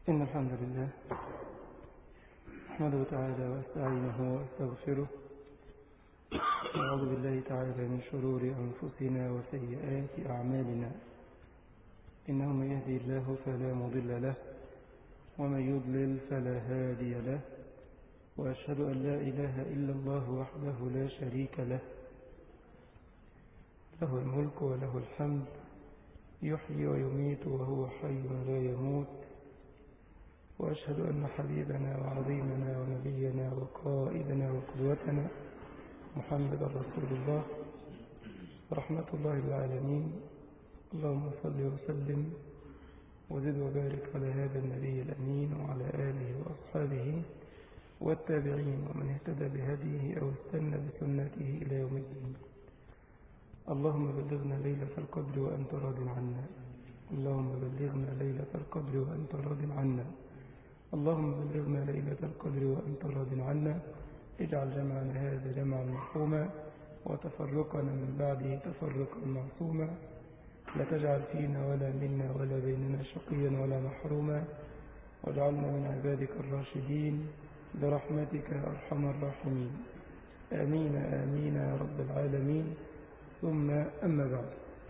إن الحمد لله نحمده تعالى واستعينه واستغفره ونعوذ بالله تعالى من شرور أنفسنا وسيئات أعمالنا. إنه من يهدي الله فلا مضل له ومن يضلل فلا هادي له، وأشهد أن لا إله إلا الله وحده لا شريك له، له الملك وله الحمد، يحيي ويميت وهو حي لا يموت. وأشهد أن حبيبنا وعظيمنا ونبينا وقائدنا وقدوتنا محمد رسول الله رحمة الله للعالمين. اللهم صل وسلم وزد وبارك على هذا النبي الأمين وعلى آله وأصحابه والتابعين ومن اهتدى بهديه أو استنى بسنته إلى يوم الدين. اللهم بلغنا ليلة القدر وأنت راض عنا، اللهم بلغنا ليلة القدر وأنت راض عنا، اللهم بلغنا ليلة القدر وأنت راض عنا. اجعل جمعنا هذا جمعا مرحوما وتفرقنا من بعده تفرقا معصوما، لا تجعل فينا ولا منا ولا بيننا شقيا ولا محروما، واجعلنا من عبادك الراشدين برحمتك يا أرحم الراحمين. آمين آمين يا رب العالمين. ثم أما بعد،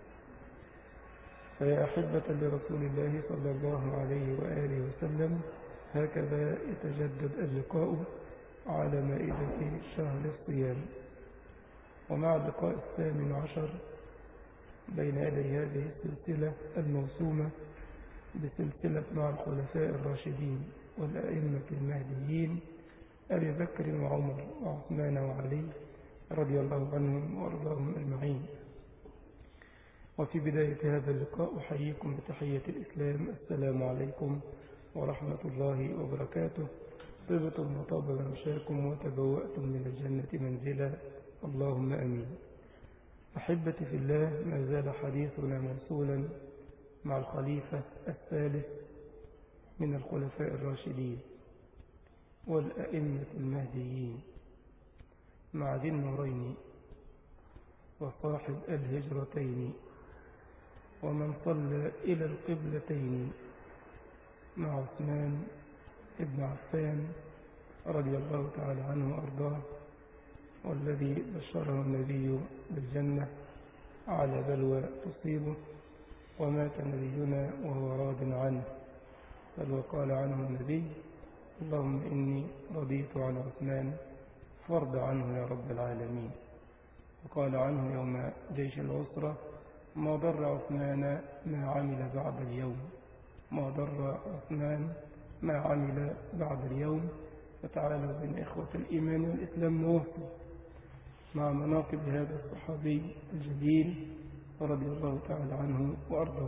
فيا أحبة لرسول الله صلى الله عليه وآله وسلم، هكذا يتجدد اللقاء على مائدة شهر الصيام، ومع اللقاء 18 بين يدي هذه السلسلة الموسومة بسلسلة مع الخلفاء الراشدين والأئمة المهديين أبي بكر وعمر وعثمان وعلي رضي الله عنهم وارضاهم أجمعين. وفي بداية هذا اللقاء أحييكم بتحية الإسلام، السلام عليكم ورحمة الله وبركاته. طبتم وطاب ممشاكم وتبوأتم من الجنة منزلا، اللهم أمين. أحبتي في الله، ما زال حديثنا موصولا مع الخليفة الثالث من الخلفاء الراشدين والأئمة المهديين، مع ذي النورين وصاحب الهجرتين ومن صلى إلى القبلتين، مع عثمان ابن عفان رضي الله تعالى عنه وأرضاه، والذي بشره النبي بالجنة على بلوى تصيبه، ومات نبينا وهو راض عنه، بل وقال عنه النبي: اللهم إني رضيت عن عثمان فارض عنه يا رب العالمين. وقال عنه يوم جيش العسرة: ما ضر عثمان ما عمل بعد اليوم، ما ضر عثمان ما عمل بعد اليوم. فتعالوا بين إخوة الإيمان والإسلام نواصل مع مناقب هذا الصحابي الجليل رضي الله تعالى عنه وأرضاه.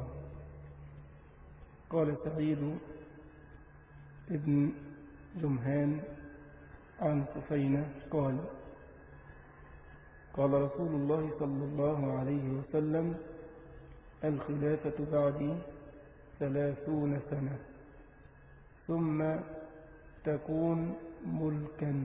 قال سعيد ابن جمهان عن سفينة قال: قال رسول الله صلى الله عليه وسلم: الخلافة بعدي 30 سنة ثم تكون ملكا.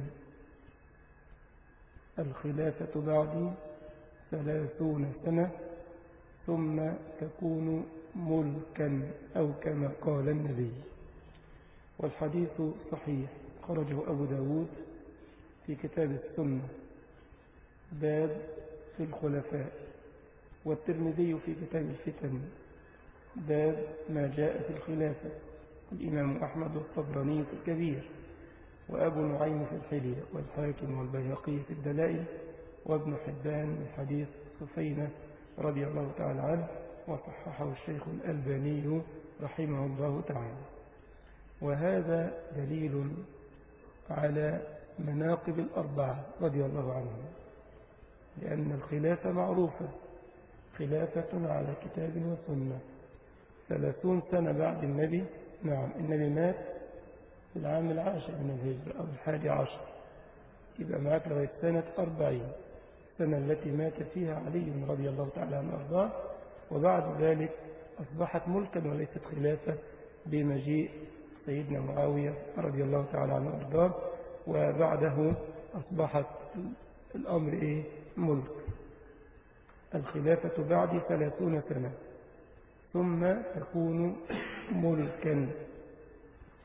الخلافة بعدي 30 سنة ثم تكون ملكا، أو كما قال النبي. والحديث صحيح، خرجه أبو داود في كتاب السنة باب في الخلفاء، والترمذي في كتاب الفتن باب ما جاء في الخلافة، الإمام أحمد والطبراني في الكبير، وأبو نعيم في الحلية، والحاكم والبيهقي في الدلائل، وابن حبان من حديث سفينة رضي الله تعالى عنه، وصححه الشيخ الألباني رحمه الله تعالى. وهذا دليل على مناقب الأربعة رضي الله عنهم، لأن الخلافة معروفة، خلافة على كتاب وسنة. 30 سنة بعد النبي، نعم النبي مات في العام 10 من الهجرة أو 11، يبقى معك لغاية سنة 40، السنة التي مات فيها علي رضي الله تعالى عنه وأرضاه. وبعد ذلك أصبحت ملكا وليست خلافة بمجيء سيدنا معاوية رضي الله تعالى عنه وأرضاه، وبعده أصبحت الأمر ملك. الخلافة بعد 30 سنة ثم تكون ملكا.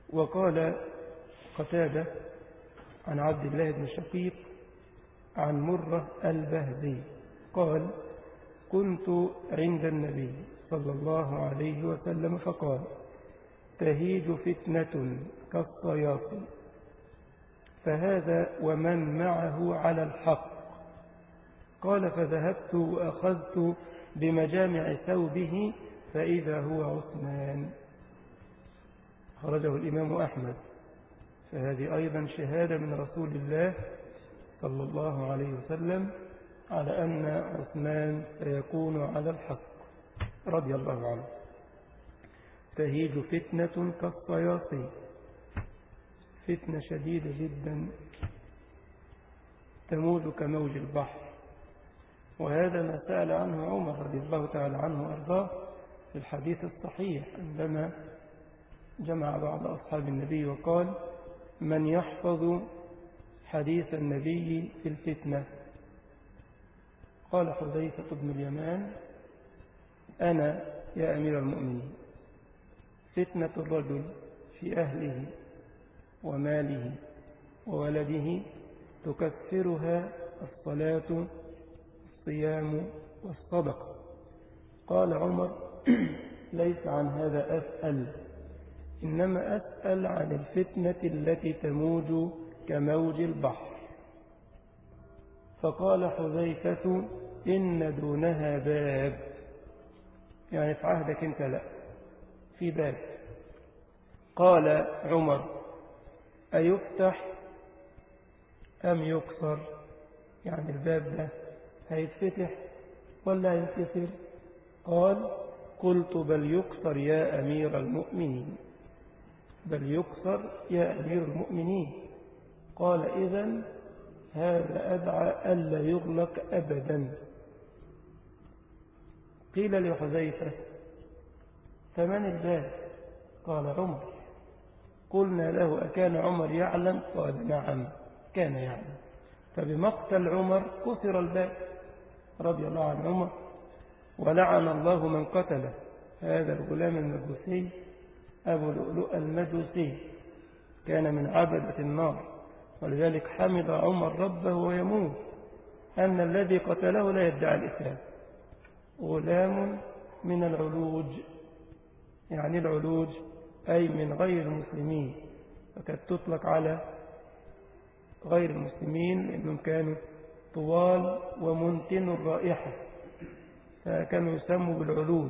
وقال قتادة عن عبد الله بن شقيق عن مرة البهذي قال كنت عند النبي صلى الله عليه وسلم فقال تهيج فتنة كالصياصي فهذا ومن معه على الحق. قال فذهبت وأخذت بمجامع ثوبه فإذا هو عثمان. خرجه الإمام أحمد. فهذه أيضا شهادة من رسول الله صلى الله عليه وسلم على أن عثمان سيكون على الحق رضي الله عنه. تهيج فتنة كالصياصي، فتنة شديدة جدا تموج كموج البحر. وهذا ما سأل عنه عمر رضي الله تعالى عنه وأرضاه في الحديث الصحيح عندما جمع بعض أصحاب النبي وقال من يحفظ حديث النبي في الفتنة؟ قال حذيفة بن اليمان أنا يا أمير المؤمنين. فتنة الرجل في أهله وماله وولده تكفرها الصلاة الصيام والصدقة. قال عمر ليس عن هذا أسأل، إنما أسأل عن الفتنة التي تموج كموج البحر. فقال حذيفة إن دونها باب، يعني في عهدك انت لا، في باب. قال عمر أيفتح أم يكسر؟ يعني الباب ده هيتفتح ولا هيتكسر؟ قال قلت بل يكسر يا أمير المؤمنين، بل يكسر يا أمير المؤمنين. قال إذن هذا أدعى ألا يغلق أبدا. قيل لحذيفة فمن الباب؟ قال عمر. قلنا له أكان عمر يعلم؟ قال نعم كان يعلم. فبمقتل عمر كسر الباب رضي الله عن عمر، ولعن الله من قتله. هذا الغلام المجوسي أبو لؤلؤ المجوسي كان من عبدة النار، ولذلك حمد عمر ربه ويموت أن الذي قتله لا يدعي الإسلام. غلام من العلوج، يعني العلوج أي من غير المسلمين، فكانت تطلق على غير المسلمين لأنهم كانوا طوال ومنتن الرائحة، فكانوا يسموا بالعلوج.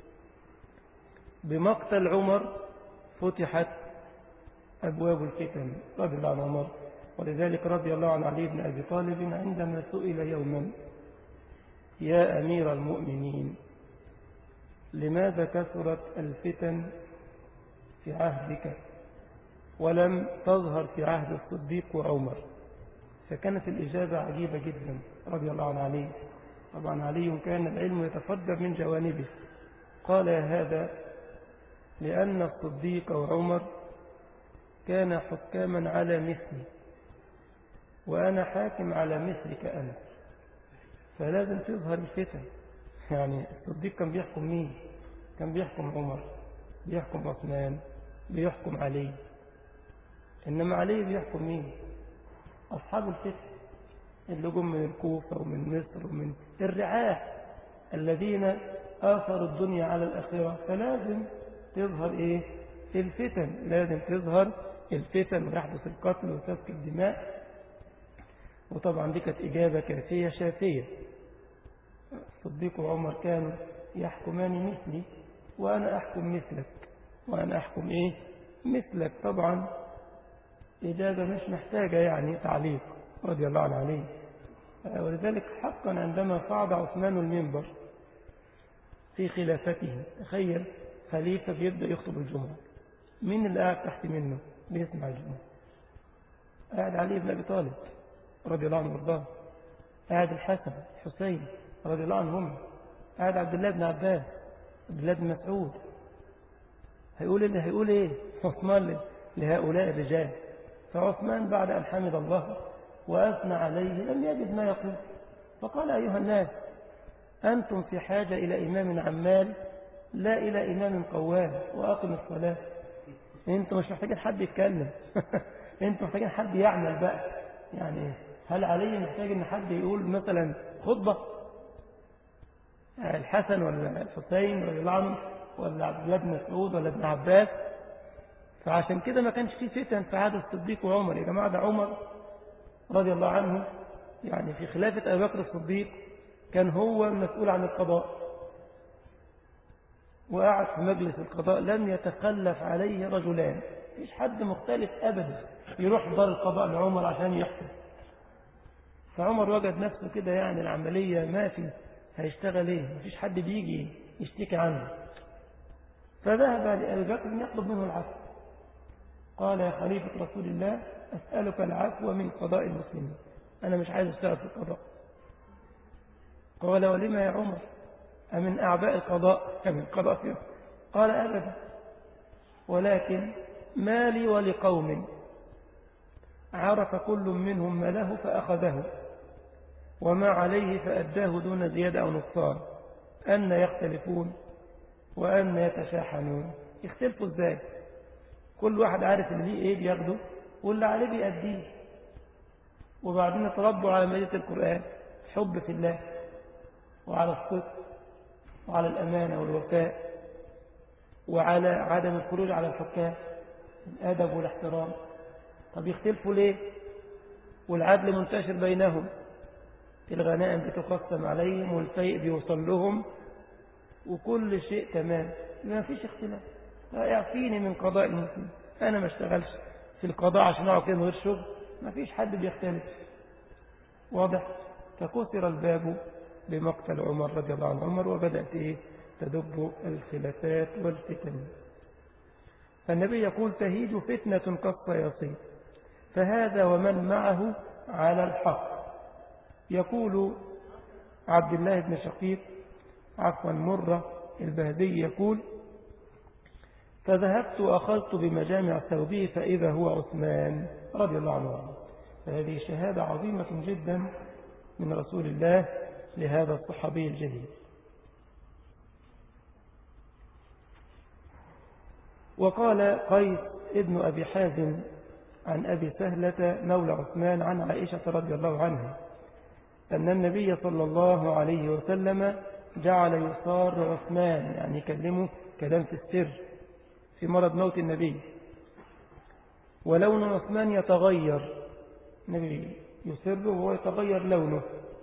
بمقتل عمر فتحت أبواب الفتن رضي الله عن عمر. ولذلك رضي الله عن علي بن أبي طالب عندما سئل يوما يا أمير المؤمنين لماذا كثرت الفتن في عهدك ولم تظهر في عهد الصديق وعمر؟ فكانت الإجابة عجيبة جدا رضي الله عن علي. طبعا علي كان العلم يتفجر من جوانبه. قال يا هذا لأن الصديق وعمر كان حكاما على مثلي، وأنا حاكم على مثلك أنا، فلازم تظهر الفتن. يعني الصديق كان بيحكم مين؟ كان بيحكم عمر، بيحكم عثمان، بيحكم علي. إنما علي بيحكم مين؟ أصحاب الفتن اللي جم من الكوفة ومن مصر ومن الرعاة الذين آثروا الدنيا على الآخرة. فلازم تظهر إيه؟ الفتن، لازم تظهر الفتن ويحدث القتل وسفك الدماء. وطبعا دي كانت إجابة كافية شافية. الصديق وعمر كانوا يحكمان مثلي وأنا أحكم مثلك، وأنا أحكم إيه؟ مثلك. طبعا إجابة مش محتاجة يعني تعليق رضي الله عنه عليه. ولذلك حقا عندما صعد عثمان المنبر في خلافته، تخيل خليفة بيبدأ يخطب الجمعة، مين اللي قاعد تحت منه بيسمع الجمعة؟ قاعد علي بن أبي طالب رضي الله عنه وارضاه، قاعد الحسن الحسين رضي الله عنهم، قاعد عبد الله بن عباس، عبد الله بن مسعود. هيقول ايه عثمان لهؤلاء الرجال؟ فعثمان بعد أن حمد الله وأثنى عليه لم يجد ما يقول، فقال أيها الناس أنتم في حاجة إلى إمام عمال لا إلى إمام قوام، وأقم الصلاة. انتوا مش محتاجين حد يتكلم انتوا محتاجين حد يعمل بقى. يعني هل علي محتاج ان حد يقول مثلا خطبة؟ الحسن ولا الحسين ولا العمر ولا عبد الله بن مسعود ولا ابن عباس؟ فعشان كده ما كانش فيه فتن في عهد الصديق وعمر. يا جماعة ده عمر رضي الله عنه يعني في خلافة أبي بكر الصديق كان هو المسؤول عن القضاء، وقعد في مجلس القضاء لم يتخلف عليه رجلان، مفيش حد مختلف أبدا يروح دار القضاء لعمر عشان يحكم. فعمر وجد نفسه كده يعني العملية ما في هيشتغل ايه، مفيش حد بيجي يشتكي عنه. فذهب لأبي بكر يطلب منه العفو. قال يا خليفة رسول الله أسألك العفو من قضاء المسلمين، أنا مش عايز أشتغل في القضاء. قال ولما يا عمر؟ أمن أعباء القضاء أمن قضاء فيه؟ قال أبدا، ولكن ما لي ولقوم عرف كل منهم ما له فأخذه وما عليه فأداه دون زيادة أو نقصان، أن يختلفون وأن يتشاحنون. يختلفوا إزاي؟ كل واحد عارف اللي ليه إيه بياخده واللي عليه بيأديه. وبعدين يتربوا على مائدة القرآن، حب في الله وعلى الصدق وعلى الأمانة والوفاء وعلى عدم الخروج على الحكام، الأدب والاحترام. طب يختلفوا ليه؟ والعدل منتشر بينهم، الغنائم بتقسم عليهم والفيء بيوصل لهم وكل شيء تمام، ما فيش اختلاف. يعفيني من قضاء المسلم، أنا ما اشتغلش في القضاء عشان أقعد كده من غير شغل، ما فيش حد بيختلف. واضح؟ فكسر الباب بمقتل عمر رضي الله عنه عمر، وبدأت تدب الخلافات والفتن. فالنبي يقول تهيج فتنة كالصياصين، فهذا ومن معه على الحق. يقول عبد الله بن شقيق مرة البهدي يقول فذهبت وأخذت بمجامع ثوبه فإذا هو عثمان رضي الله عنه. فهذه شهادة عظيمة جدا من رسول الله لهذا الصحابي الجليل. وقال قيس ابن أبي حازم عن أبي سهلة مولى عثمان عن عائشة رضي الله عنها أن النبي صلى الله عليه وسلم جعل يصار عثمان، يعني يكلمه كلام في السر في مرض موت النبي، ولون عثمان يتغير، النبي يسر وهو يتغير لونه.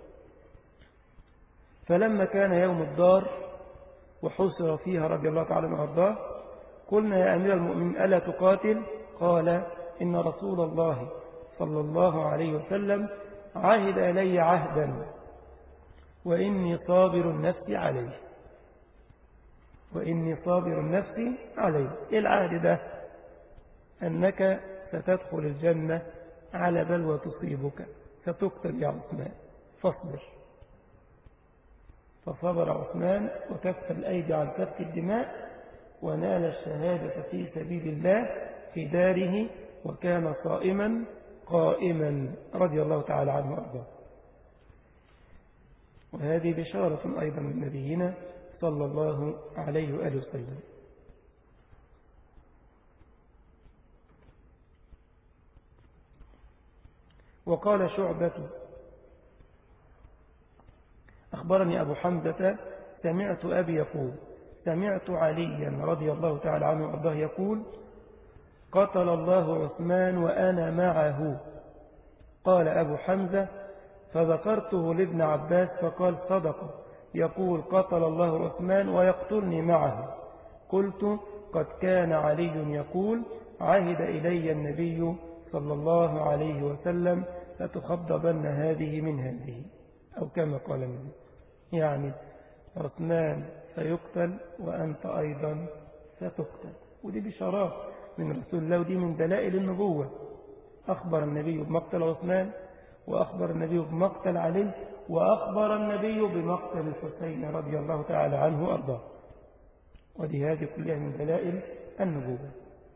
فلما كان يوم الدار وحسر فيها رضي الله تعالى عنه وارضاه قلنا يا أمير المؤمنين ألا تقاتل؟ قال إن رسول الله صلى الله عليه وسلم عهد إلي عهدا وإني صابر النفس عليه، وإني صابر النفس عليه. إيه العهد ده؟ أنك ستدخل الجنة على بلوى تصيبك ستقتل يا عثمان فاصبر. فصبر عثمان وكف الأيدي عن سفك الدماء ونال الشهادة في سبيل الله في داره، وكان صائما قائما رضي الله تعالى عنه وأرضاه. وهذه بشارة أيضا من نبينا صلى الله عليه وآله وسلم. وقال شعبة أخبرني أبو حمزة سمعت أبي يقول سمعت عليا رضي الله تعالى عنه وأرضاه يقول قتل الله عثمان وأنا معه. قال أبو حمزة فذكرته لابن عباس فقال صدق، يقول قتل الله عثمان ويقتلني معه. قلت قد كان علي يقول عهد إلي النبي صلى الله عليه وسلم لتخضبن هذه من هذه، أو كما قال النبي، يعني عثمان سيقتل وأنت أيضا ستقتل. ودي بشارات من رسول الله، ودي من دلائل النبوة. أخبر النبي بمقتل عثمان، وأخبر النبي بمقتل علي، وأخبر النبي بمقتل الحسين رضي الله تعالى عنه وأرضاه. ودي هذه كلها من دلائل النبوة.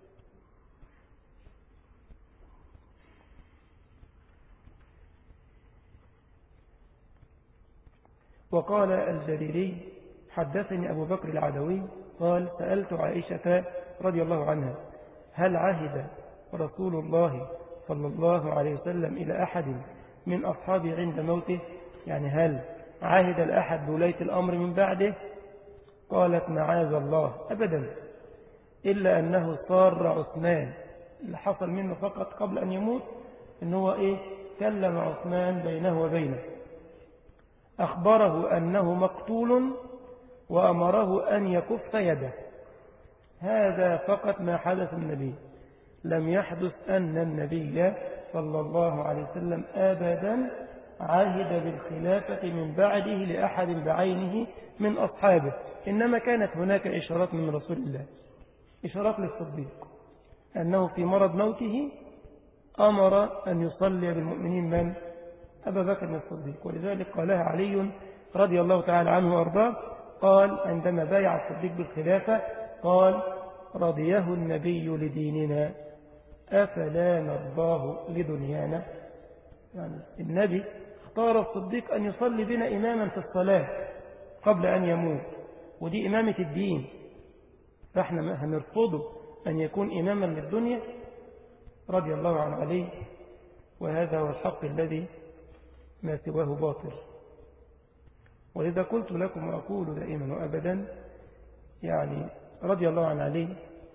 وقال الجريري حدثني أبو بكر العدوي قال سألت عائشة رضي الله عنها هل عهد رسول الله صلى الله عليه وسلم إلى أحد من أصحابه عند موته؟ يعني هل عهد الأحد بولاية الأمر من بعده؟ قالت معاذ الله، أبدا، إلا أنه صار عثمان اللي حصل منه فقط قبل أن يموت إنه كلم عثمان بينه وبينه، أخبره أنه مقتول وأمره أن يكف يده. هذا فقط ما حدث النبي. لم يحدث أن النبي صلى الله عليه وسلم أبدا عهد بالخلافة من بعده لأحد بعينه من أصحابه، إنما كانت هناك إشارات من رسول الله، إشارات للصديق أنه في مرض موته أمر أن يصلي بالمؤمنين من؟ أبا بكر الصديق. ولذلك قالها علي رضي الله تعالى عنه وأرضاه، قال عندما بايع الصديق بالخلافة قال: رضيه النبي لديننا أفلا نرضاه لدنيانا. يعني النبي اختار الصديق أن يصلي بنا إماما في الصلاة قبل أن يموت، ودي إمامة الدين، فإحنا هنرفضه أن يكون إماما للدنيا. رضي الله عن علي، وهذا هو الحق الذي ما سواه باطل. ولذا قلت لكم وأقول دائما وأبدا، يعني رضي الله عن علي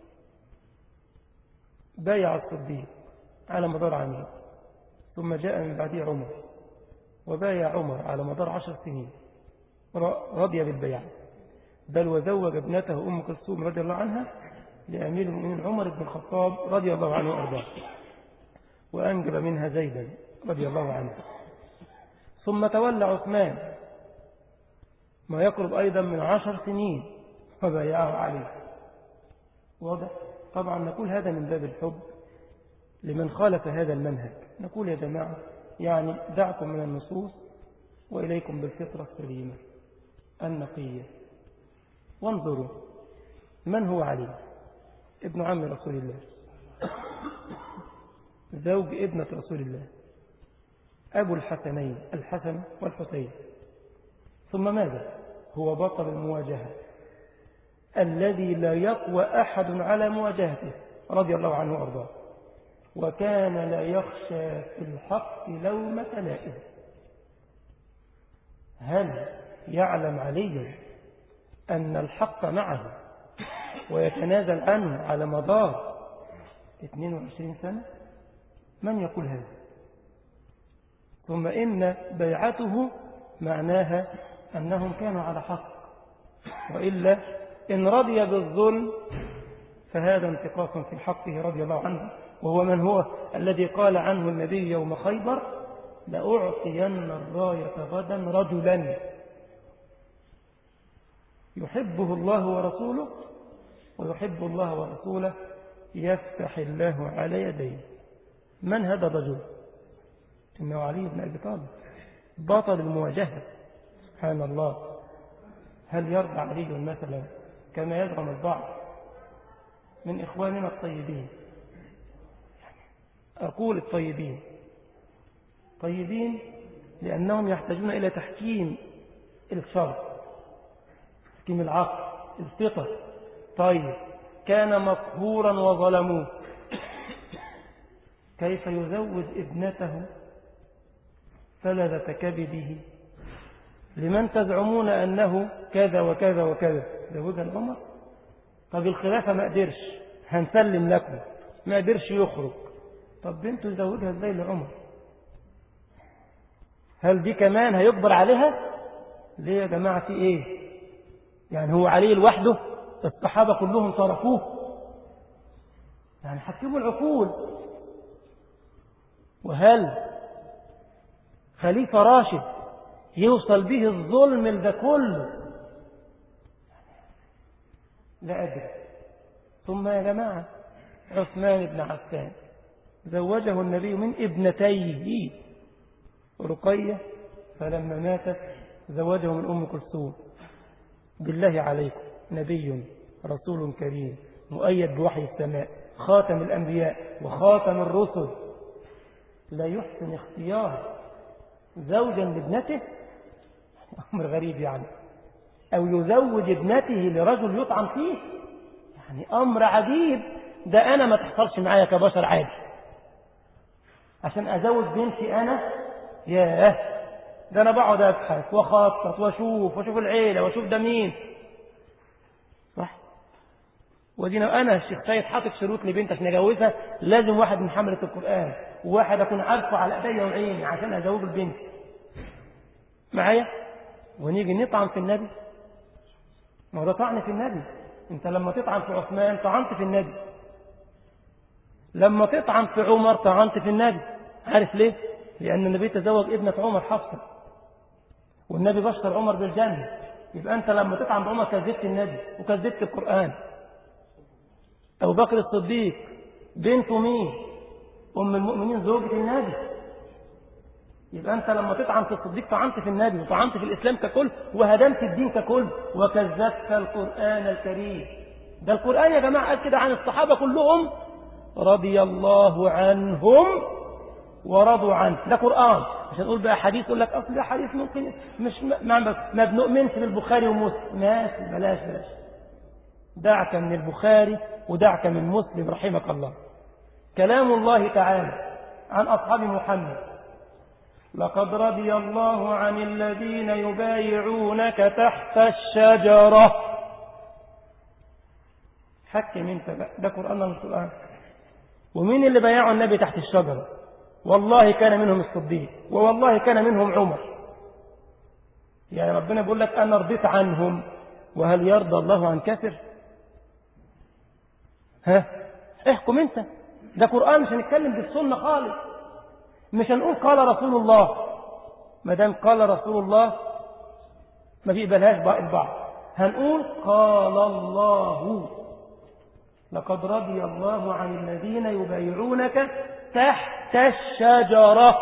بايع الصديق على مدار عامين، ثم جاء من بعده عمر وبايع عمر على مدار 10 سنين، رضي بالبيع، بل وزوج ابنته أم كلثوم رضي الله عنها لأمير المؤمنين عمر بن الخطاب رضي الله عنه وأرضاه، وأنجب منها زيدا رضي الله عنه. ثم تولى عثمان ما يقرب أيضا من 10 سنين فبايعه عليه. واضح؟ طبعا نقول هذا من باب الحب لمن خالف هذا المنهج. نقول يا جماعة، يعني دعكم من النصوص وإليكم بالفطرة السليمة النقية، وانظروا من هو علي ابن عم رسول الله، زوج ابنة رسول الله، أبو الحسنين الحسن والحسين. ثم ماذا؟ هو بطل المواجهة الذي لا يقوى أحد على مواجهته رضي الله عنه وأرضاه، وكان لا يخشى في الحق لومة لائم. هل يعلم علي أن الحق معه ويتنازل عنه على مدار 22 سنة؟ من يقول هذا؟ ثم إن بيعته معناها أنهم كانوا على حق، وإلا إن رضي بالظلم فهذا انتقاص في حقه رضي الله عنه، وهو من هو الذي قال عنه النبي يوم خيبر: لأعطين الراية غدا رجلا يحبه الله ورسوله ويحب الله ورسوله يفتح الله على يديه. من هذا الرجل؟ إنه علي بن أبي طالب، بطل المواجهة. سبحان الله، هل يرضى علي مثلا كما يزعم البعض من إخواننا الطيبين؟ أقول الطيبين طيبين لأنهم يحتاجون إلى تحكيم الشرع، تحكيم العقل، الفطر. طيب، كان مقهورا وظلموه، كيف يزوج ابنته فلذة كبده لمن تزعمون أنه كذا وكذا وكذا؟ زوجها العمر. طب الخلافة ما قدرش، هنسلم لكم، ما قدرش يخرج، طب بنته يزوجها ازاي لعمر؟ هل دي كمان هيقبل عليها؟ ليه يا جماعة؟ في ايه يعني؟ هو علي لوحده؟ الصحابة كلهم تركوه؟ يعني حكموا العقول. وهل خليفة راشد يوصل به الظلم ده كله؟ لا أدري. ثم يا جماعة، عثمان بن عفان زوجه النبي من ابنتيه رقية، فلما ماتت زوجه من أم كلثوم. بالله عليكم، نبي رسول كريم مؤيد بوحي السماء، خاتم الأنبياء وخاتم الرسل، لا يحسن اختيار زوجا لابنته؟ أمر غريب يعني. أو يزوج ابنته لرجل يطعن فيه، يعني أمر عجيب ده أنا ما تحصلش معايا كبشر عادي عشان أزوج بنتي أنا. ياه، ده أنا بقعد أبحث وأخطط وأشوف العيلة وأشوف ده مين. صح؟ ودينا أنا الشيخ سيد حاطط شروط لبنت عشان أجوزها، لازم واحد من حملة القرآن وواحد أكون عارفه على أيديا وعيني عشان أزوج البنت معايا. ونيجي نطعن في النبي، ما هو ده طعن في النبي. أنت لما تطعن في عثمان طعنت في النبي، لما تطعن في عمر طعنت في النبي. عارف ليه؟ لأن النبي تزوج ابنة عمر حفصة، والنبي بشر عمر بالجنة. يبقى أنت لما تطعن بعمر كذبت النبي وكذبت القرآن. أبو بكر الصديق بنته مين؟ أم المؤمنين زوجة النبي. يبقى أنت لما تطعن في الصديق طعنت في النبي وطعنت في الإسلام ككل وهدمت الدين ككل وكذبت القرآن الكريم. ده القرآن يا جماعة قال كده عن الصحابة كلهم رضي الله عنهم ورضوا عنه. ده قرآن. مش هنقول بقى حديث يقول لك أصل ده حديث ممكن مش ما بنؤمنش بالبخاري ومسلم. ماشي، بلاش دعك من البخاري ودعك من مسلم رحمك الله. كلام الله تعالى عن أصحاب محمد: لقد رضي الله عن الذين يبايعونك تحت الشجرة. حكم انت بقى، ده قرآن من القرآن. ومين اللي بايعوا النبي تحت الشجرة؟ والله كان منهم الصديق، ووالله كان منهم عمر. يعني ربنا بيقول لك أنا رضيت عنهم، وهل يرضى الله عن كافر؟ احكم انت. ده قرآن، مش هنتكلم بالسنة خالص. مش هنقول قال رسول الله، ما دام قال رسول الله ما بيقبلهاش البعض. هنقول قال الله: لقد رضي الله عن الذين يبايعونك تحت الشجرة.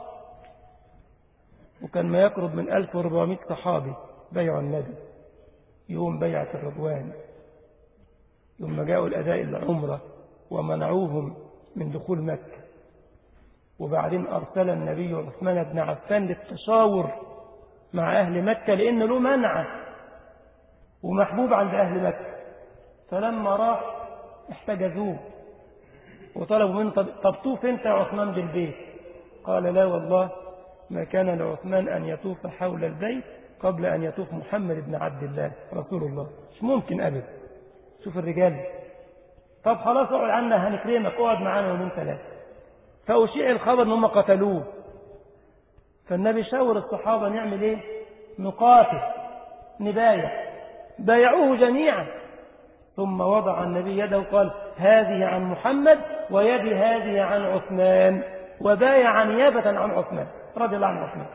وكان ما يقرب من 1400 صحابي بيعوا النبي يوم بيعة الرضوان، يوم ما جاءوا الأداء العمرة ومنعوهم من دخول مكة. وبعدين أرسل النبي عثمان بن عفان للتشاور مع أهل مكة لأن له منعه ومحبوب عند أهل مكة. فلما راح احتجزوه وطلبوا منه: طب طوف انت يا عثمان بالبيت. قال: لا والله ما كان لعثمان أن يطوف حول البيت قبل أن يطوف محمد بن عبد الله رسول الله. مش ممكن أبدا. شوف الرجال. طب خلاص اقعد عنا هنكرمك، اقعد معانا يومين ثلاثة. فأشيع الخبر ان هم قتلوه. فالنبي شاور الصحابة نعمل ايه؟ نقاتل، نبايع. بايعوه جميعا. ثم وضع النبي يده وقال: هذه عن محمد ويدي هذه عن عثمان، وبايع نيابة عن عثمان رضي الله عن عثمان.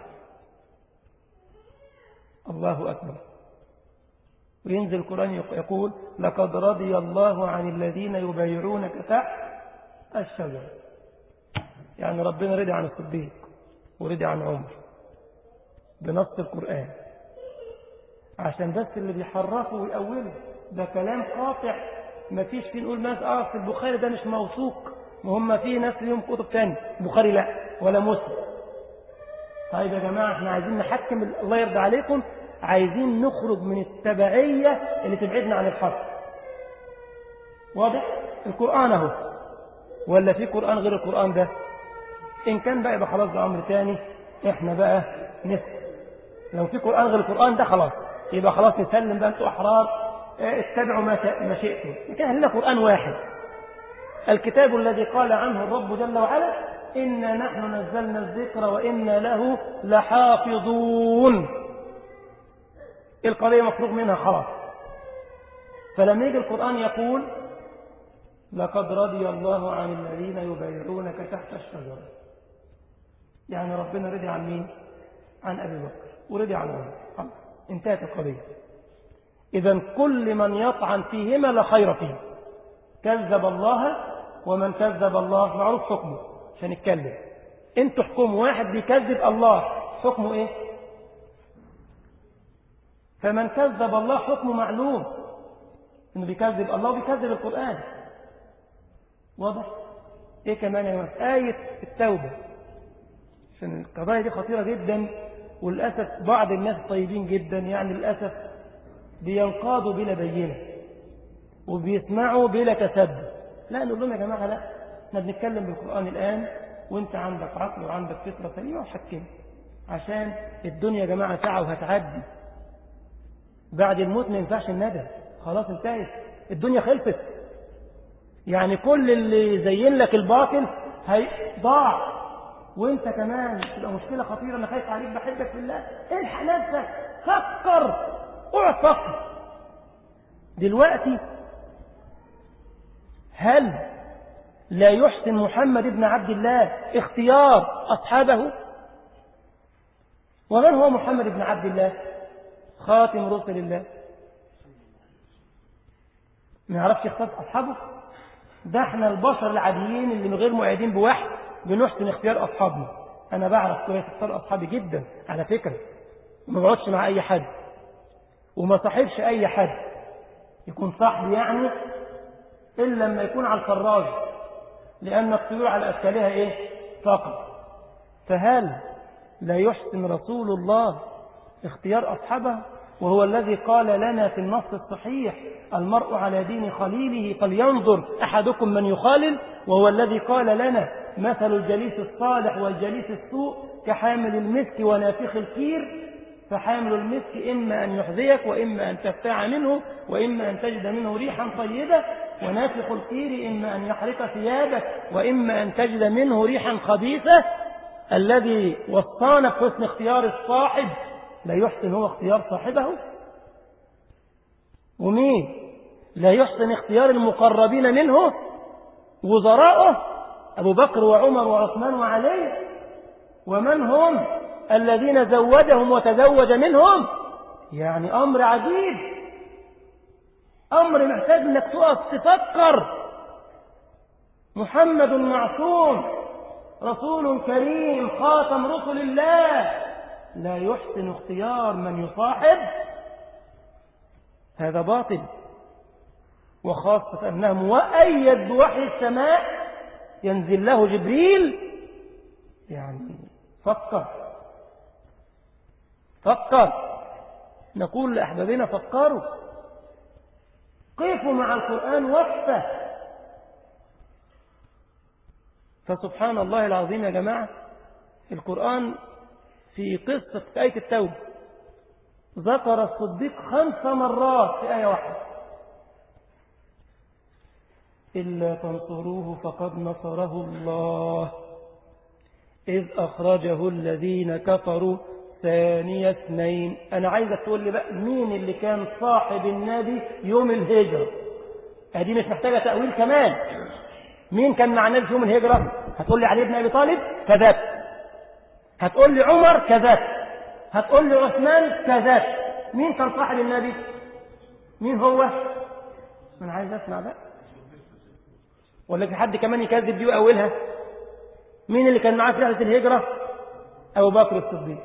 الله أكبر. وينزل القرآن يقول: لقد رضي الله عن الذين يبايعونك تحت الشجرة. يعني ربنا رضي عن الصديق ورضي عن عمر بنص القرآن، عشان بس اللي بيحرفوا ويأولوا ده كلام قاطع. ما فيش فيه نقول ناس في البخاري ده مش موثوق، وهم فيه ناس ليهم كتب تاني، البخاري لا ولا مسلم. طيب يا جماعة احنا عايزين نحكم، الله يرضى عليكم، عايزين نخرج من التبعية اللي تبعدنا عن الحق. واضح؟ القرآن اهو، ولا في قرآن غير القرآن ده؟ إن كان بقى يبقى خلاص ده أمر تاني، إحنا بقى نسكت. لو في قرآن غير القرآن ده خلاص يبقى خلاص نسلم بقى، أنتوا أحرار اتبعوا ما شئتم. كان لنا قرآن واحد، الكتاب الذي قال عنه الرب جل وعلا: إنا نحن نزلنا الذكر وإنا له لحافظون. القضية مفروغ منها خلاص. فلما يجي القرآن يقول: لقد رضي الله عن الذين يبايعونك تحت الشجرة، يعني ربنا رضي عن مين؟ عن أبي بكر ورضي عن عمر. انتهت القضية. إذن كل من يطعن فيهما لا خير فيه. كذب الله، ومن كذب الله معروف حكمه. عشان نتكلم انتوا حكموا واحد بيكذب الله حكمه ايه؟ فمن كذب الله حكمه معلوم، انه بيكذب الله وبيكذب القرآن. واضح؟ ايه كمان يا جماعه؟ آية التوبة، عشان القضايا دي خطيرة جدا. وللأسف بعض الناس طيبين جدا، يعني للأسف بينقادوا بلا بينة وبيسمعوا بلا تسبب. لا، نقول لهم يا جماعة لا، احنا بنتكلم بالقرآن الآن، وانت عندك عقل وعندك فطرة سليمة وحكم، عشان الدنيا يا جماعة ساعة وهتعدي. بعد الموت ما ينفعش الندم، خلاص انتهت الدنيا، خلصت. يعني كل اللي زين لك الباطل هيضاع، وانت كمان تبقى مشكلة خطيرة. انا خايف عليك، بحبك في الله، الحق نفسك، فكر، اقعد فكر دلوقتي. هل لا يحسن محمد بن عبد الله اختيار أصحابه؟ ومن هو محمد بن عبد الله؟ خاتم رسل الله. ما يعرفش يختار أصحابه؟ ده احنا البشر العاديين اللي من غير مؤيدين بوحي بنحسن اختيار أصحابنا. أنا بعرف كويس اختار أصحابي جدا على فكرة، وما بقعدش مع أي حد، وما صاحبش أي حد يكون صاحبي يعني إلا لما يكون على الفراج، لأن الطيور على أشكالها إيه؟ فقط. فهل لا يحسن رسول الله اختيار أصحابه؟ وهو الذي قال لنا في النص الصحيح: المرء على دين خليله فلينظر أحدكم من يخالل. وهو الذي قال لنا: مثل الجليس الصالح والجليس السوء كحامل المسك ونافخ الكير، فحامل المسك إما أن يحذيك وإما أن تفتع منه وإما أن تجد منه ريحا طيبة، ونافخ الكير إما أن يحرق ثيابك وإما أن تجد منه ريحا خبيثة. الذي وصانا بحسن اختيار الصاحب لا يحسن هو اختيار صاحبه. ومين لا يحسن اختيار المقربين منه؟ وزراءه أبو بكر وعمر وعثمان وعلي. ومن هم الذين زودهم وتزوج منهم؟ يعني أمر عجيب، أمر محتاج أنك تقف تفكر. محمد معصوم، رسول كريم، خاتم رسل الله، لا يحسن اختيار من يصاحب؟ هذا باطل. وخاصة أنه مؤيد بوحي السماء ينزل له جبريل. يعني فكر، نقول لأحبابنا فكروا، قفوا مع القرآن وقفة. فسبحان الله العظيم يا جماعة، القرآن في قصة آية التوبة ذكر الصديق 5 مرات في آية واحدة: إلا تنصروه فقد نصره الله إذ أخرجه الذين كفروا ثاني اثنين. أنا عايزك تقول لي بقى مين اللي كان صاحب النبي يوم الهجرة؟ هذه مش محتاجة تأويل كمان. مين كان مع النبي في يوم الهجرة؟ هتقول لي علي بن أبي طالب؟ كذبت. هتقول لي عمر؟ كذبت. هتقول لي عثمان؟ كذبت. مين كان صاحب النبي؟ مين هو؟ أنا عايز أسمع بقى. ولا في حد كمان يكذب دي وأولها؟ مين اللي كان معاه في رحلة الهجرة؟ أبو بكر الصديق.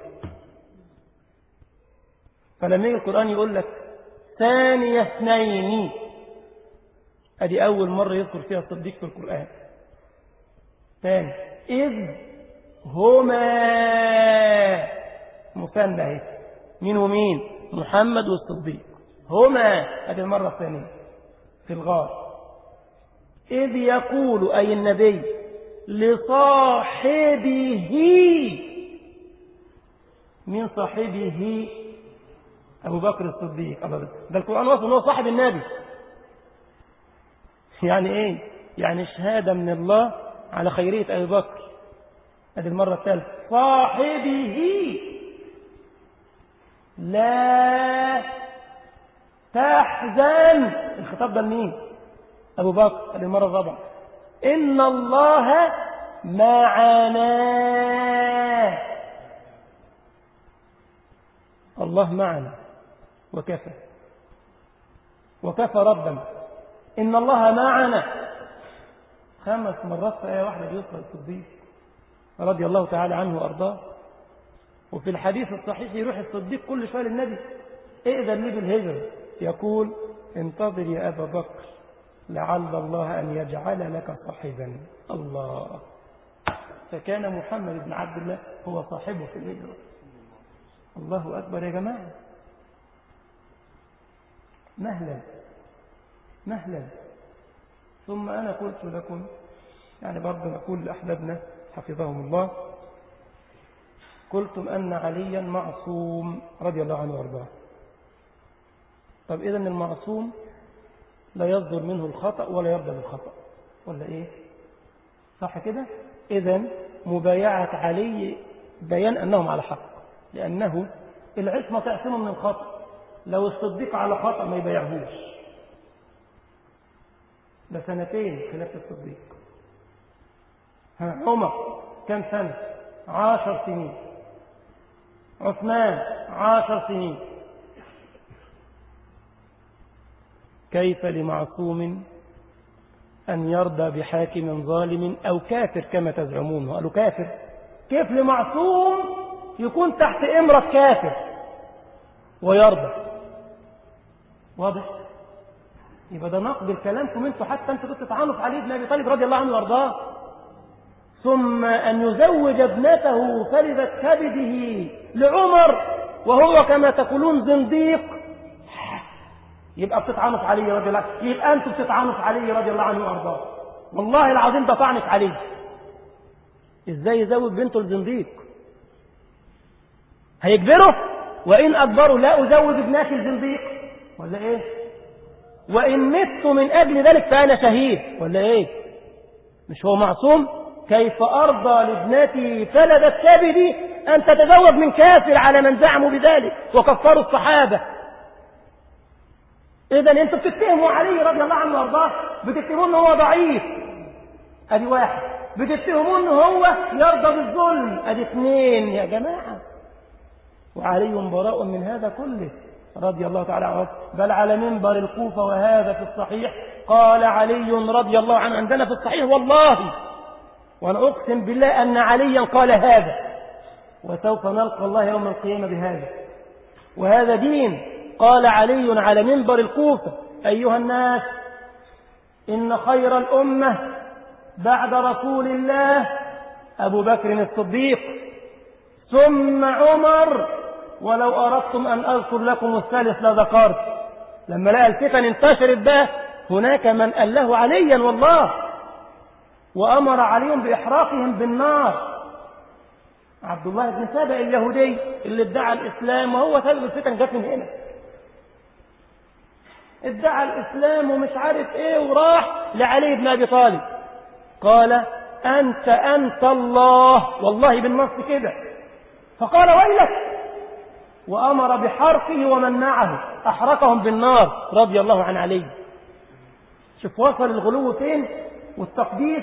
فلما يجي القرآن يقول لك ثاني اثنين، ادي أول مرة يذكر فيها الصديق في القرآن. ثاني إذ هما، مثنى اهي، مين ومين؟ محمد والصديق. هما، ادي المرة الثانية في الغار. إذ يقول أي النبي لصاحبه، من صاحبه؟ أبو بكر الصديق. ده القرآن وصف أنه صاحب النبي. يعني إيه؟ يعني شهادة من الله على خيرية أبي بكر. هذه المرة الثالثة صاحبه، لا تحزن. الخطاب ده لمين؟ أبو بكر. هذه المرة الرابعة إن الله معنا. الله معنا وكفى ربا. إن الله معنا 5 مرات في آية واحدة بيذكر الصديق رضي الله تعالى عنه وأرضاه. وفي الحديث الصحيح يروح الصديق كل شوية للنبي: ائذن لي بالهجرة. يقول: انتظر يا أبا بكر لعل الله أن يجعل لك صاحبا. الله. فكان محمد بن عبد الله هو صاحبه في الهجرة. الله أكبر يا جماعة. مهلا ثم أنا قلت لكم يعني برضه نقول لأحبابنا حفظهم الله، قلتم أن عليا معصوم رضي الله عنه وارضاه. طب إذن المعصوم لا يصدر منه الخطأ ولا يرضى بالخطأ ولا إيه؟ صح كده؟ إذن مبايعة علي بيان أنهم على حق، لأنه العصمة تعصمه من الخطأ. لو الصديق على خطأ ما يبايعهوش. ده سنتين خلاف الصديق. عمر كم سنة؟ 10 سنين. عثمان 10 سنين. كيف لمعصوم أن يرضى بحاكم ظالم أو كافر كما تزعمون؟ قالوا كافر. كيف لمعصوم يكون تحت إمرة كافر ويرضى؟ واضح؟ يبقى ده نقد كلامكم انتوا، حتى انتوا كنتوا تتعانوا في علي بن أبي طالب رضي الله عنه وارضاه. ثم أن يزوج ابنته فلذة كبده لعمر وهو كما تقولون زنديق، يبقى بتطعنوا في علي رضي الله عنه. يبقى انتوا بتطعنوا في علي رضي الله عنه وارضاه. والله العظيم ده طعن في علي. ازاي يزوج بنته الزنديق؟ هيجبره؟ وإن أجبره لا أزوج ابنتي الزنديق ولا إيه؟ وإن مت من أجل ذلك فأنا شهيد ولا إيه؟ مش هو معصوم؟ كيف أرضى لابنتي فلذة كبدي أن تتزوج من كافر على من زعموا بذلك وكفروا الصحابة؟ إذن أنتم بتتهموا علي رضي الله عنه وارضاه، بتتهموا أنه هو ضعيف، أدي واحد. بتتهموا أنه هو يرضى بالظلم، أدي اثنين يا جماعة. وعلي براء من هذا كله رضي الله تعالى عنه. بل على منبر الكوفة وهذا في الصحيح قال علي رضي الله عنه، عندنا في الصحيح والله وأنا أقسم بالله أن عليا قال هذا، وسوف نلقى الله يوم القيامة بهذا، وهذا دين. قال علي على منبر الكوفة: أيها الناس، إن خير الأمة بعد رسول الله أبو بكر الصديق ثم عمر، ولو أردتم أن أذكر لكم الثالث لذكرت. لما لقى الفتن انتشرت بقى، هناك من أله عليا والله، وأمر عليهم بإحراقهم بالنار. عبد الله بن سبأ اليهودي اللي ادعى الإسلام، وهو سبب الفتن جت من هنا. ادعى الإسلام ومش عارف ايه، وراح لعلي بن أبي طالب قال: أنت الله، والله بالنص كده. فقال: ويلك، وأمر بحرقه ومن معه، أحرقهم بالنار رضي الله عن علي. شوف وصل الغلو فين والتقديس.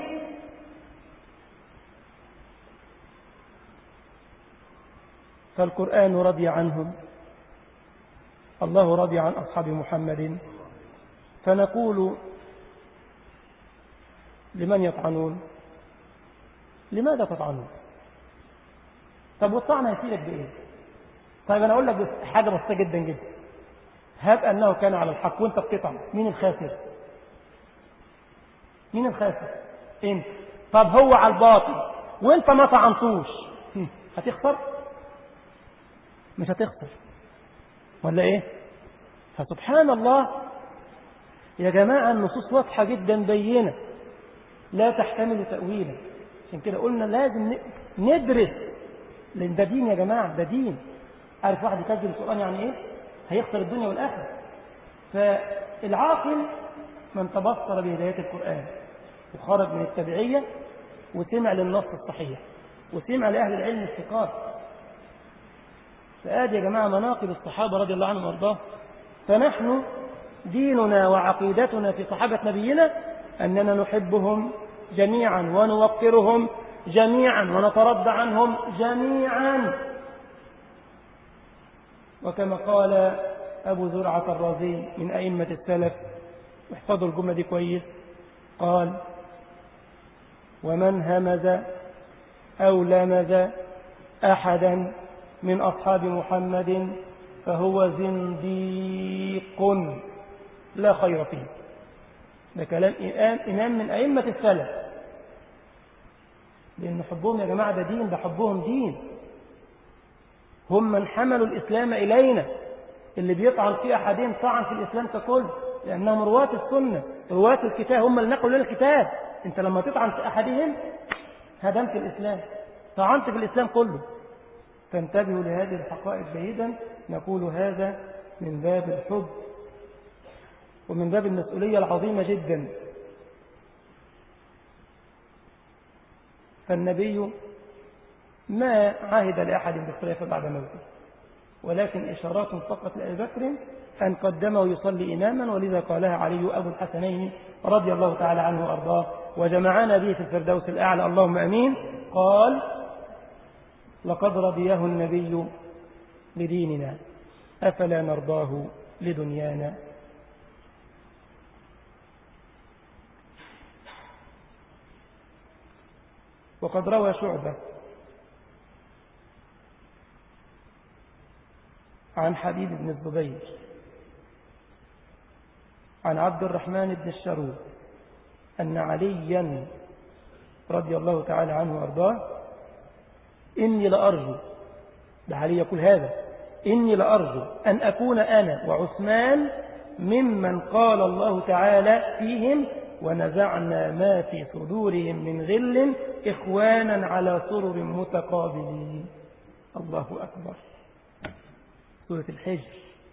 فالقرآن رضي عنهم، الله رضي عن أصحاب محمد. فنقول: لمن يطعنون؟ لماذا تطعنون؟ طب والطعن هيفيدك بإيه؟ طيب أنا أقول لك حاجة بسيطة جدا جدا. هب أنه كان على الحق وأنت بتطعن، مين الخاسر؟ مين الخاسر؟ أنت. طب هو على الباطل وأنت ما طعنتوش، هتخسر؟ مش هتخسر ولا إيه؟ فسبحان الله يا جماعة، النصوص واضحة جدا بينة لا تحتمل تأويلا. عشان كده قلنا لازم ندرس، لأن ده دين يا جماعة، ده دين. عارف واحد يسجل القرآن يعني إيه؟ هيخسر الدنيا والآخرة. فالعاقل من تبصر بهداية القرآن وخرج من التبعية وسمع للنص الصحيح وسمع لأهل العلم الثقات. فآدي يا جماعة مناقب الصحابة رضي الله عنهم وارضاه. فنحن ديننا وعقيدتنا في صحابة نبينا أننا نحبهم جميعا ونوقرهم جميعا ونترضى عنهم جميعا. وكما قال أبو زرعة الرازي من أئمة السلف، احفظوا الجملة دي كويس، قال: ومن همز أو لمز أحدا من أصحاب محمد فهو زنديق لا خير فيه. ده كلام إمام من أئمة السلف. لأن حبهم يا جماعة ده دين، ده حبهم دين. هم من حملوا الإسلام إلينا. اللي بيطعن في أحدهم طعن في الإسلام ككل. لأنهم رواة السنة، رواة الكتاب، هم اللي نقلوا لنا الكتاب. أنت لما تطعن في أحدهم هدمت الإسلام، طعنت في الإسلام كله. فانتبهوا لهذه الحقائق جيدا. نقول هذا من باب الحب ومن باب المسؤولية العظيمة جدا. فالنبي ما عاهد لأحد بالخلافة بعد موته، ولكن إشارات فقط لأبي بكر أن قدمه يصلي إماما، ولذا قالها علي أبو الحسنين رضي الله تعالى عنه وأرضاه وجمعنا به في الفردوس الأعلى، اللهم أمين. قال: لقد رضيه النبي لديننا أفلا نرضاه لدنيانا. وقد روى شعبة عن حبيب بن الزبير عن عبد الرحمن بن الشرور أن عليا رضي الله تعالى عنه وأرضاه إني لأرجو، ده علي يقول هذا، إني لأرجو أن أكون أنا وعثمان ممن قال الله تعالى فيهم: ونزعنا ما في صدورهم من غل إخوانا على سرر متقابلين. الله أكبر. سورة الحجر.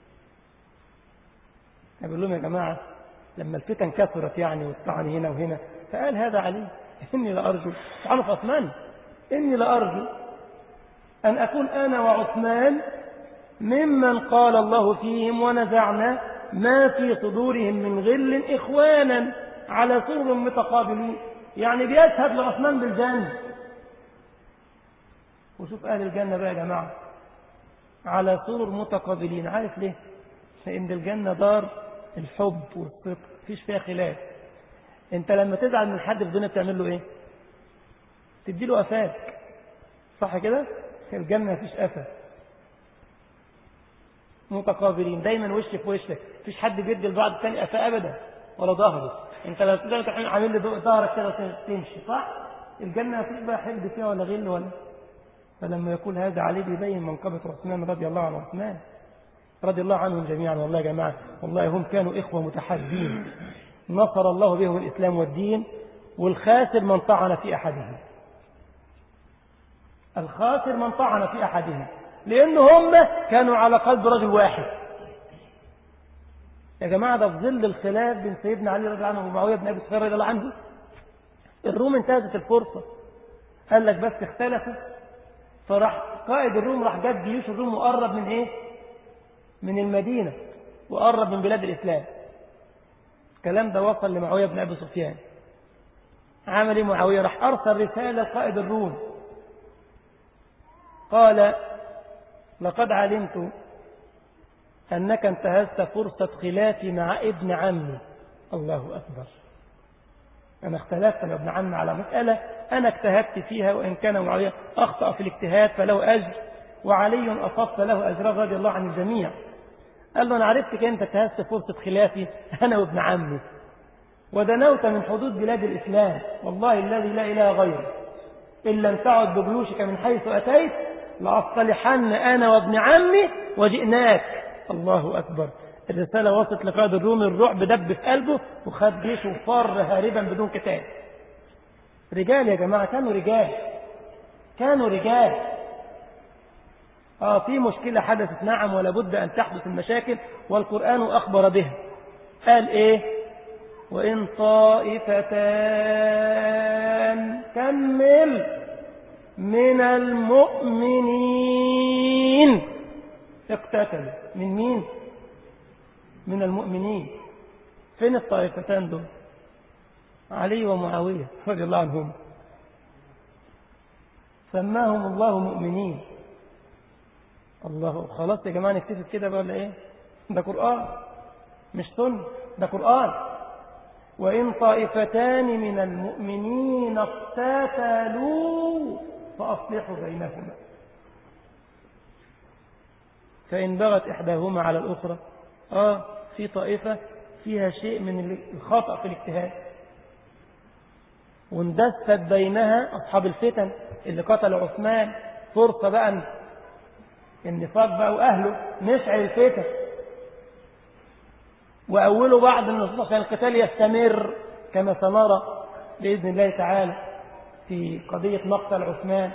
أقول لهم يا جماعة لما الفتن كثرت يعني والطعن هنا وهنا، فقال هذا علي: إني لأرجو، تعالوا في عثمان، إني لأرجو أن أكون أنا وعثمان ممن قال الله فيهم: ونزعنا ما في صدورهم من غل إخوانا على سرر متقابلين. يعني بيشهد لعثمان بالجنة. وشوف أهل الجنة بقى يا جماعة على سرر متقابلين. عارف ليه؟ لأن الجنة دار الحب والصدق، مفيش فيها خلاف. انت لما تزعل من حد في الدنيا بتعمل له ايه؟ تديله قفاك، صح كده؟ في الجنة مفيش قفا. متقابلين دايما وش في وشك، مفيش حد بيدي البعض الثاني قفا ابدا ولا ظهره. انت لو تقدر عامل لي ظهرك كده تمشي، صح؟ الجنة مفيش بقى حقد فيها ولا غل ولا. فلما يقول هذا علي بيبين منقبة عثمان رضي الله عنه، عثمان رضي الله عنهم جميعا. والله يا جماعة والله هم كانوا إخوة متحابين، نصر الله بهم الإسلام والدين. والخاسر من طعن في أحدهم، الخاسر من طعن في أحدهم، لأن هم كانوا على قلب رجل واحد. يا جماعة ده في ظل الخلاف بين سيدنا علي رضي الله عنه ومعاوية بن أبي سفيان رضي الله عنه، الروم انتهزت الفرصة. قال لك بس اختلفوا، فراح قائد الروم راح جاب جيوش الروم وقرب من ايه؟ من المدينة، وقرب من بلاد الإسلام. الكلام ده وصل لمعاوية بن أبي سفيان. عمل ايه معاوية؟ راح أرسل رسالة لقائد الروم، قال: لقد علمت أنك انتهزت فرصة خلافي مع ابن عمي. الله أكبر. أنا اختلفت مع ابن عمي على مسألة أنا اجتهدت فيها، وإن كان معاوية أخطأ في الاجتهاد فله أجر، وعلي أصاب فله أجر رضي الله عن الجميع. قال له: أنا عرفتك أنت انتهزت فرصة خلافي أنا وابن عمي، ودنوت من حدود بلاد الإسلام، والله الذي لا إله غيره إن لم تعد بجيوشك من حيث أتيت لأصطلحن أنا وابن عمي وجئناك. الله أكبر. الرسالة وصلت لقائد الروم، الرعب دب في قلبه وخد جيشه وفر هاربا بدون قتال. رجال يا جماعة، كانوا رجال، كانوا رجال. في مشكلة حدثت، نعم، ولا بد أن تحدث المشاكل، والقرآن أخبر بها. قال إيه؟ وإن طائفتان كمل من المؤمنين اقتتلوا. من مين؟ من المؤمنين. فين الطائفتان دول؟ علي ومعاوية رضي الله عنهم، سماهم الله مؤمنين. الله. خلاص يا جماعة نكتفي كده بقى ولا ايه؟ ده قرآن مش سنة، ده قرآن. وإن طائفتان من المؤمنين اقتتلوا فأصلحوا بينهما، فإن بغت إحداهما على الأخرى، في طائفة فيها شيء من الخطأ في الاجتهاد، واندست بينها أصحاب الفتن اللي قتلوا عثمان، فرصة بقى النفاق بقى وأهله نشعل الفتن. وأولوا بعض النصوص عشان القتال يستمر كما سنرى بإذن الله تعالى في قضية مقتل عثمان.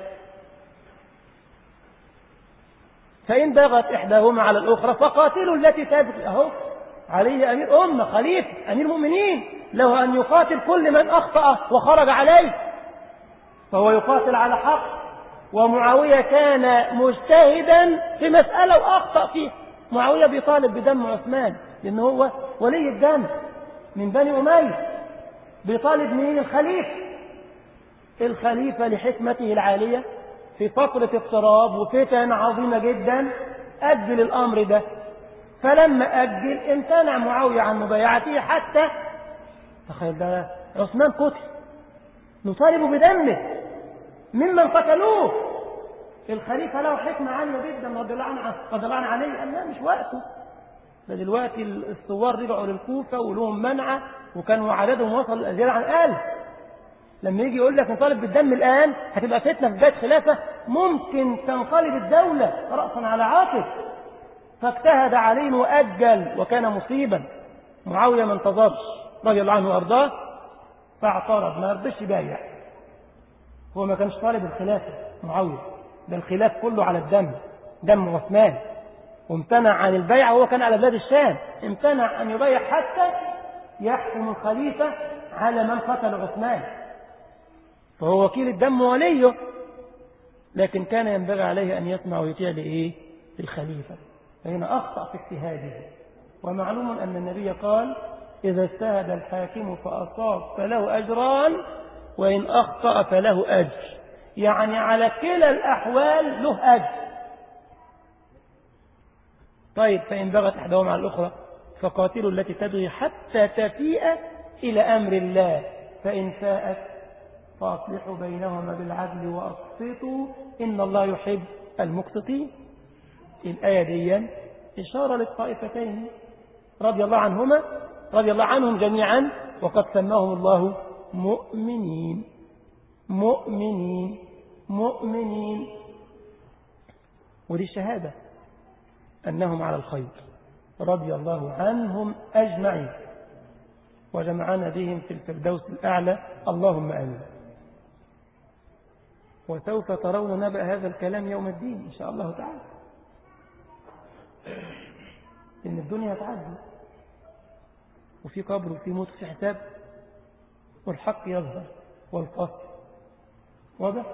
فإن بغت إحداهما على الأخرى فقاتلوا التي تبغي. أهو عليه أمير أمة خليفة أمير المؤمنين له أن يقاتل كل من أخطأ وخرج عليه، فهو يقاتل على حق. ومعاوية كان مجتهدا في مسألة وأخطأ فيه. معاوية بيطالب بدم عثمان لأنه هو ولي الدم من بني أمية. بيطالب مين؟ الخليفة لحكمته العالية في فترة اضطراب وفتن عظيمة جدا أجل الأمر ده. فلما أجل امتنع معاوية عن مبايعته حتى تخيل ده عثمان قتل نطالب بدمه ممن قتلوه. الخليفة له حكمة عالية جدا رضي الله عنه عليه، قال لا مش وقته، ده دلوقتي الثوار رجعوا للكوفة ولهم منعة وكانوا عددهم وصل زيادة عن 1000. لما يجي يقول لك نطالب بالدم الآن هتبقى فتنة في بداية خلافة ممكن تنقلب الدولة رأسا على عاقب. فاجتهد عليه وأجل وكان مصيبا. معاوية ما انتظرش رضي الله عنه وأرضاه فاعترض ما رضيش يبايع. هو ما كانش طالب الخلافة معاوية، ده الخلاف كله على دم عثمان، وامتنع عن البيع. وهو كان على بلاد الشام امتنع أن يبيع حتى يحكم الخليفة على من قتل عثمان، فهو وكيل الدم وليه. لكن كان ينبغي عليه أن يسمع ويطيع للخليفة. فهنا أخطأ في اجتهاده. ومعلوم أن النبي قال إذا اجتهد الحاكم فأصاب فله أجران وإن أخطأ فله أجر، يعني على كلا الأحوال له أجر. طيب فإن بغت إحداهما على الأخرى فقاتلوا التي تبغي حتى تفيء إلى أمر الله فإن فاءت فأصلحوا بينهما بالعدل وأقسطوا إن الله يحب المقسطين. الآية دي إشارة للطائفتين رضي الله عنهم جميعا، وقد سماهم الله مؤمنين. ودي الشهادة أنهم على الخير رضي الله عنهم أجمعين وجمعنا بهم في الفردوس الأعلى اللهم آمين. وسوف ترون نبأ هذا الكلام يوم الدين إن شاء الله تعالى، إن الدنيا تعدي وفي قبر وفي موت وفي حساب والحق يظهر والفصل واضح.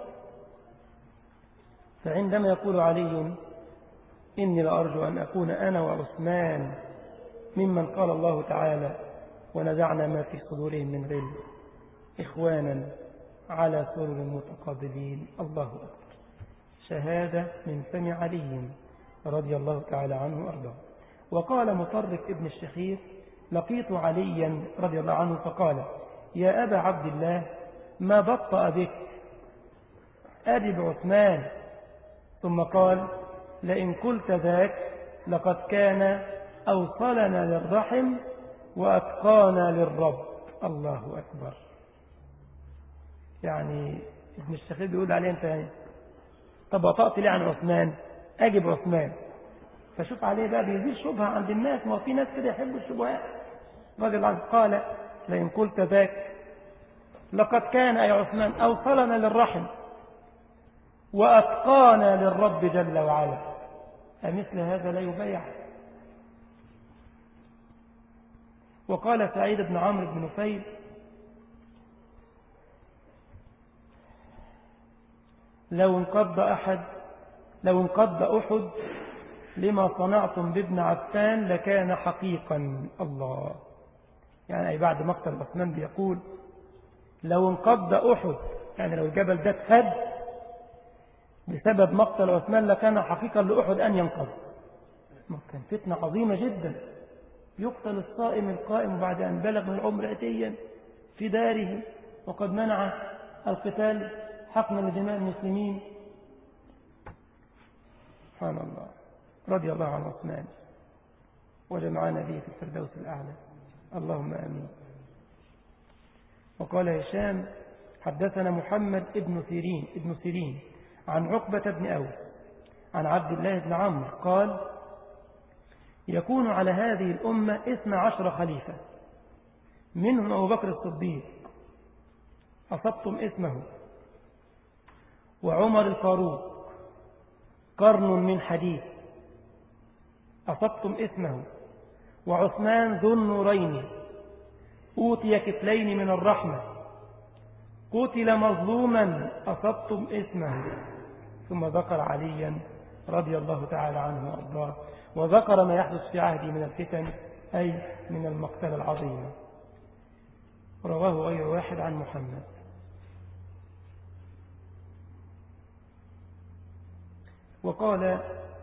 فعندما يقول علي إني لأرجو أن أكون أنا وعثمان ممن قال الله تعالى ونزعنا ما في صدورهم من غل إخوانا على سرر متقابلين، الله أكبر. شهادة من فم علي رضي الله تعالى عنه وأرضاه. وقال مطرف ابن الشخير لقيت عليا رضي الله عنه فقال يا أبا عبد الله ما بطأ بك أجب عثمان، ثم قال لئن قلت ذاك لقد كان أوصلنا للرحم وأتقانا للرب، الله أكبر. يعني ابن الشخير بيقول عليه أنت يعني طب بطأت لي عن عثمان أجب عثمان. فشوف عليه بقى بيزيد شبهة عند الناس، ما في ناس كده يحبوا الشبهات. رجل عنه قال لئن قلت ذاك لقد كان أي عثمان أوصلنا للرحم وأتقانا للرب جل وعلا، أمثل هذا لا يبيع. وقال سعيد بن عمرو بن نفيل لو انقض أحد لما صنعتم بابن عفان لكان حقيقا، الله. يعني أي بعد مقتل عثمان بيقول لو انقض أحد، يعني لو الجبل ده اتهد بسبب مقتل عثمان لكان حقيقا لأحد أن ينقض. كان فتنة عظيمة جدا، يقتل الصائم القائم بعد أن بلغ من العمر عتيا في داره وقد منع القتال حقنا لدماء المسلمين. سبحان الله، رضي الله عن عثمان وجمعنا به في الفردوس الأعلى، اللهم آمين. وقال هشام حدثنا محمد ابن سيرين عن عقبة بن أوس عن عبد الله بن عمرو قال يكون على هذه الأمة 12 خليفة، منهم أبو بكر الصديق أصبتم اسمه، وعمر الفاروق قرن من حديد أصبتم اسمه، وعثمان ذو النورين أوتي كفلين من الرحمة قتل مظلوما أصبتم اسمه. ثم ذكر عليا رضي الله تعالى عنه وأرضاه، وذكر ما يحدث في عهده من الفتن أي من المقتل العظيم. رواه غير واحد عن محمد. وقال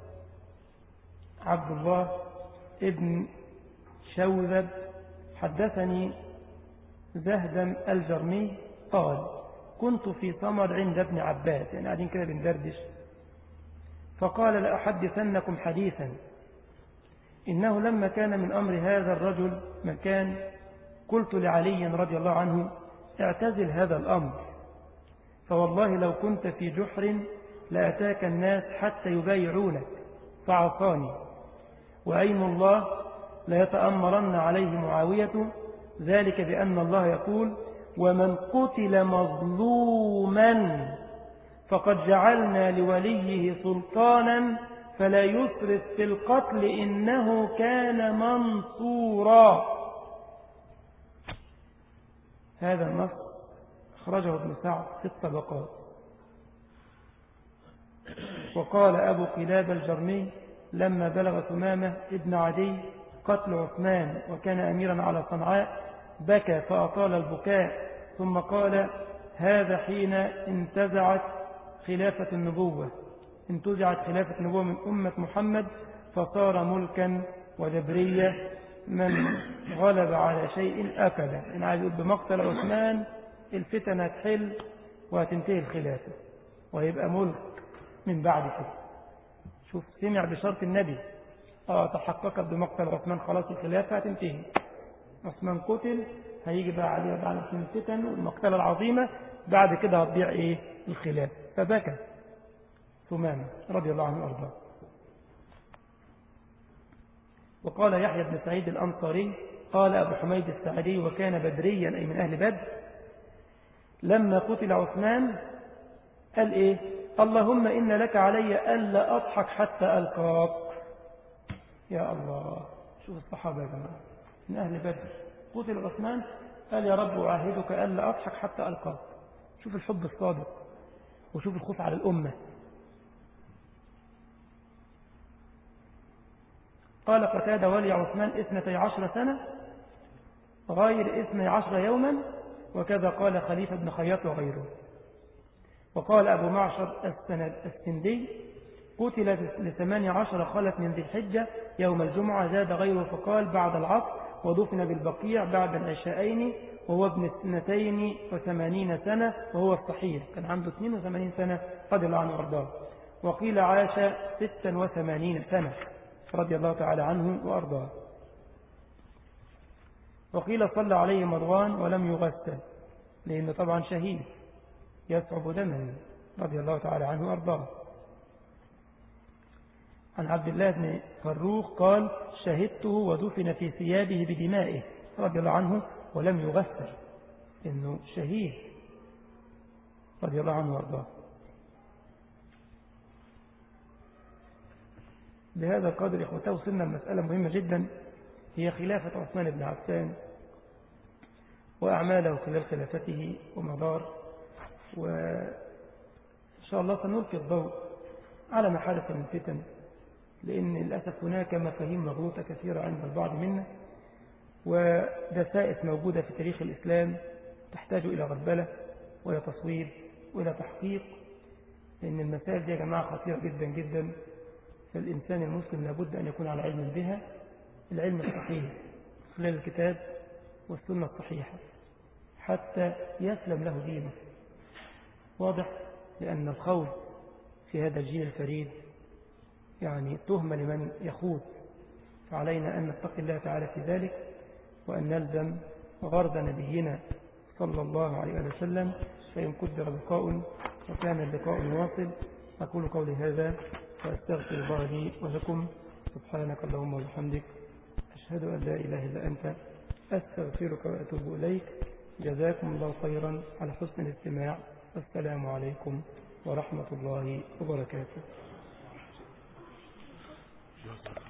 عبد الله ابن شوذب حدثني زهدم الجرمي قال كنت في صمر عند ابن عباس، يعني قاعدين كده بندردش، فقال لأحدثنكم حديثا إنه لما كان من أمر هذا الرجل مكان قلت لعلي رضي الله عنه اعتزل هذا الأمر، فوالله لو كنت في جحر لأتاك الناس حتى يبايعونك فعصاني، وأيم الله ليتأمرن عليه معاوية، ذلك بأن الله يقول ومن قتل مظلوما فقد جعلنا لوليه سلطانا فلا يسرف في القتل إنه كان منصورا. هذا النص أخرجه ابن سعد في الطبقات. وقال أبو قلاب الجرمي لما بلغ ثمامة ابن عدي قتل عثمان وكان أميرا على صنعاء بكى فأطال البكاء، ثم قال هذا حين انتزعت خلافة النبوة من أمة محمد فصار ملكا وجبرية، من غلب على شيء أكله. إن عايز يقول بمقتل عثمان الفتن هتحل وهتنتهي الخلافة وهيبقى ملك من بعد كده. شوف سمع بشرط النبي تحققت بمقتل عثمان خلاص الخلافة هتنتهي، عثمان قتل هيجي بقى عليه بعد الفتن والمقتلة العظيمة، بعد كده هتضيع ايه الخلافة. فبكى ثمامة رضي الله عنه وارضاه. وقال يحيى بن سعيد الأنصاري قال أبو حميد السعدي وكان بدريا أي من أهل بدر لما قتل عثمان قال إيه اللهم إن لك علي ألا أضحك حتى ألقاك. يا الله، شوف الصحابة يا جماعة من أهل بدر، قتل عثمان قال يا رب أعاهدك ألا أضحك حتى ألقاك. شوف الحب الصادق وشوف الخوف على الأمة. قال قتادة ولي عثمان 12 سنة غير 12 يوما، وكذا قال خليفة بن خياط وغيره. وقال أبو معشر السندي قتل ل18 خلت من ذي الحجة يوم الجمعة، زاد غيره فقال بعد العصر، ودفن بالبقيع بعد العشاءين وهو ابن 82 سنة وهو الصحيح، كان عنده 82 سنة رضي الله عنه وارضاه. وقيل عاش 86 سنة رضي الله تعالى عنه وأرضاه. وقيل صلى عليه مروان ولم يغسل لأنه طبعا شهيد يصعب دمه رضي الله تعالى عنه وأرضاه. عن عبد الله بن فروخ قال شهدته ودفن في ثيابه بدمائه رضي الله عنه ولم يغسل، إنه شهيد رضي الله عنه وأرضاه. بهذا القدر إخوته وصلنا المسألة مهمة جدا، هي خلافة عثمان بن عفان وأعماله خلال خلافته ومدار. وإن شاء الله سنلقي الضوء على ما حدث من فتن، لأن للأسف هناك مفاهيم مغلوطة كثيرة عند البعض منا، ودسائس موجودة في تاريخ الإسلام تحتاج إلى غربلة وإلى تصوير وإلى تحقيق، لأن المسائل دي يا جماعة خطيرة جدا جدا، فالإنسان المسلم لابد أن يكون على علم بها، العلم الصحيح خلال الكتاب والسنة الصحيحة حتى يسلم له دينه. واضح؟ لأن الخوض في هذا الجيل الفريد يعني تهمة لمن يخوض، فعلينا أن نتقي الله تعالى في ذلك، وأن نلزم غرض نبينا صلى الله عليه وسلم. فإن قدر لقاء وكان اللقاء واصل، أقول قولي هذا وأستغفر الله لي ولكم، سبحانك اللهم وبحمدك، أشهد أن لا إله إلا أنت، أستغفرك وأتوب إليك. جزاكم الله خيرا على حسن الاستماع. السلام عليكم ورحمة الله وبركاته.